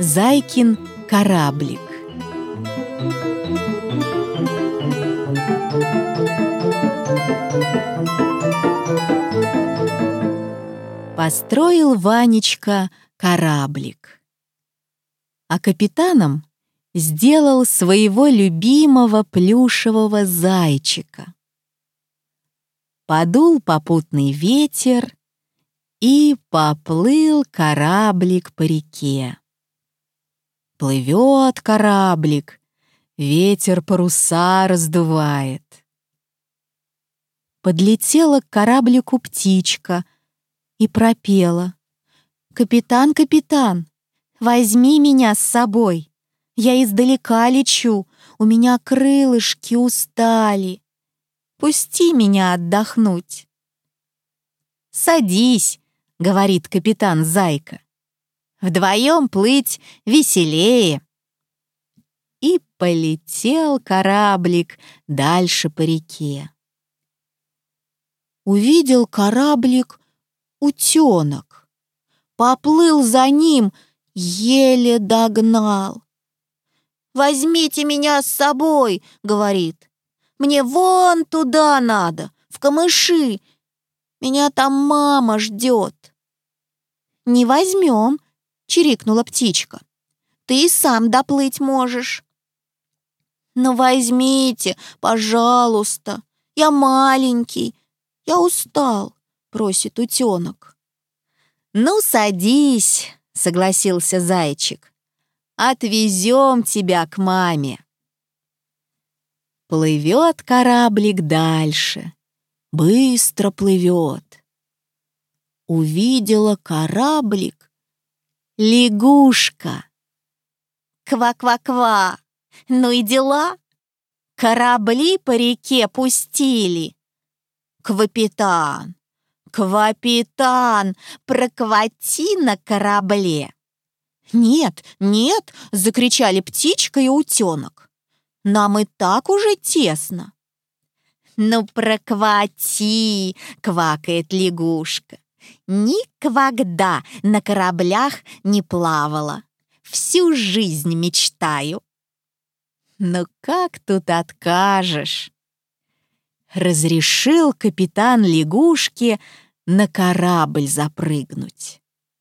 Зайкин кораблик. Построил Ванечка кораблик, а капитаном сделал своего любимого плюшевого зайчика. Подул попутный ветер, и поплыл кораблик по реке. Плывет кораблик, ветер паруса раздувает. Подлетела к кораблику птичка и пропела: «Капитан, капитан, возьми меня с собой. Я издалека лечу, у меня крылышки устали. Пусти меня отдохнуть». «Садись», — говорит капитан Зайка. «Вдвоем плыть веселее». И полетел кораблик дальше по реке. Увидел кораблик утенок. Поплыл за ним, еле догнал. «Возьмите меня с собой», — говорит. «Мне вон туда надо, в камыши. Меня там мама ждет». «Не возьмем», — чирикнула птичка. «Ты и сам доплыть можешь». «Ну возьмите, пожалуйста, я маленький, я устал», — просит утенок. «Ну садись», — согласился зайчик. «Отвезем тебя к маме». Плывет кораблик дальше, быстро плывет. Увидела кораблик лягушка. «Ква-ква-ква! Ну и дела! Корабли по реке пустили. Квапитан, квапитан, проквати на корабле». «Нет, нет!» — закричали птичка и утенок. «Нам и так уже тесно». «Ну, проквати!» — квакает лягушка. «Никогда на кораблях не плавала. Всю жизнь мечтаю». «Ну как тут откажешь?» Разрешил капитан лягушке на корабль запрыгнуть.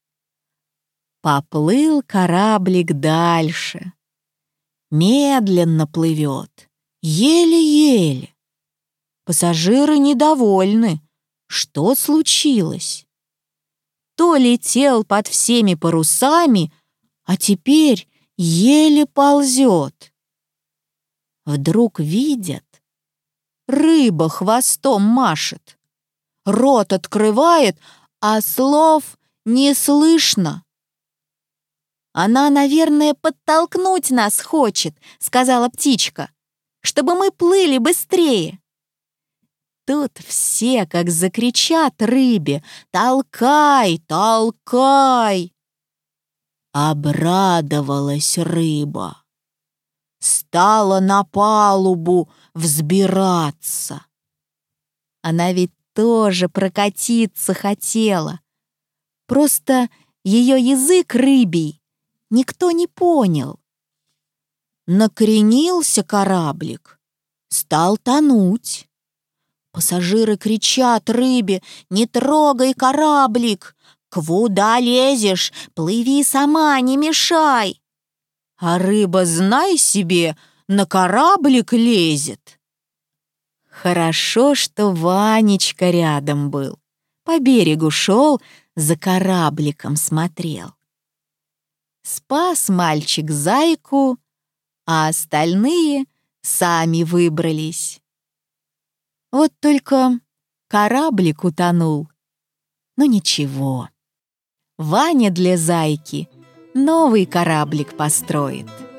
Поплыл кораблик дальше. Медленно плывет, еле-еле. Пассажиры недовольны. Что случилось? То летел под всеми парусами, а теперь еле ползет. Вдруг видят, рыба хвостом машет. Рот открывает, а слов не слышно. «Она, наверное, подтолкнуть нас хочет», — сказала птичка, «чтобы мы плыли быстрее». Тут все как закричат рыбе: «Толкай, толкай!» Обрадовалась рыба. Стала на палубу взбираться. Она ведь тоже прокатиться хотела. Просто ее язык рыбий никто не понял. Накренился кораблик, стал тонуть. Пассажиры кричат рыбе: «Не трогай кораблик! Куда лезешь? Плыви сама, не мешай!» А рыба, знай себе, на кораблик лезет. Хорошо, что Ванечка рядом был. По берегу шел, за корабликом смотрел. Спас мальчик зайку, а остальные сами выбрались. Вот только кораблик утонул. Но ничего. Ваня для зайки новый кораблик построит.